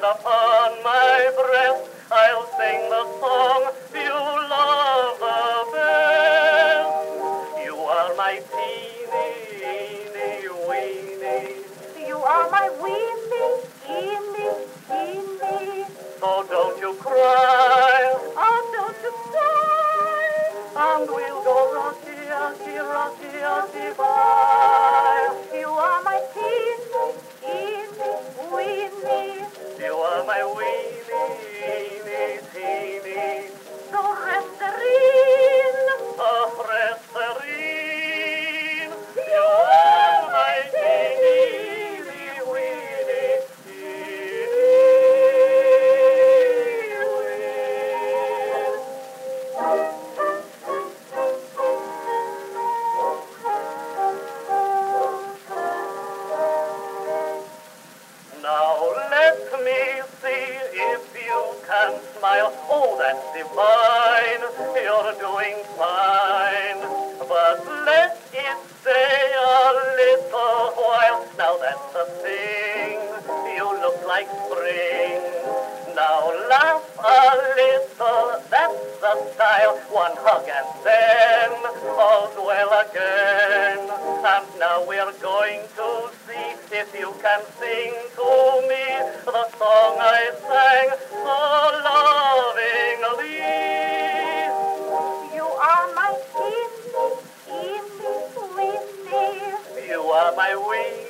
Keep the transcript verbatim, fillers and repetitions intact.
upon my breast, I'll sing the song you love the best. You are my teeny weeny. You are my weeny, teeny, teeny. So don't you cry, Oh, don't you cry. and we'll go rocky, rocky, rocky, rocky bye. You are my teeny, teeny, weeny. You are my weeny, teeny. So rest serene. Oh, Resterine, you are my teeny weeny, teeny weeny. Now let me see if you can smile. Oh, that's divine, you're doing fine. But let it stay a little while. Now that's the thing, you look like spring. Now laugh a little, that's the style. One hug and then all's well again. And now we're going to see if you can sing to me the song I sang so lovingly. You are my teeny, teeny, weeny. You are my wing.